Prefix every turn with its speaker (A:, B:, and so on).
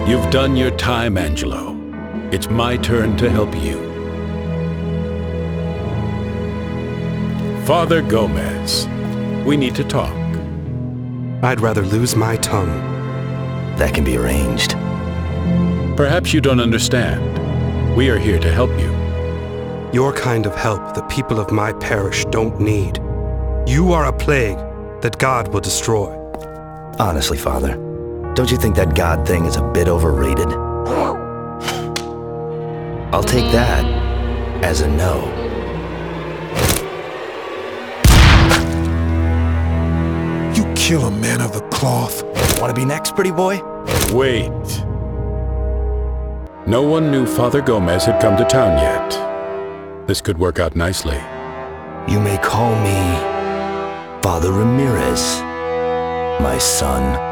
A: You've done your time, Angelo. It's my turn to help you. Father Gomez, we need to talk.
B: I'd rather lose my tongue.
C: That can be arranged.
A: Perhaps you don't understand. We are here to help you.
B: Your kind of help the people of my parish don't need. You are a plague that God will destroy.
C: Honestly, Father, don't you think that God thing is a bit overrated? I'll take that as a no.
D: You kill a man of the cloth.
C: Want to be next, pretty boy?
A: Wait. No one knew Father Gomez had come to town yet. This could work out nicely.
C: You may call me Father Ramirez, my son.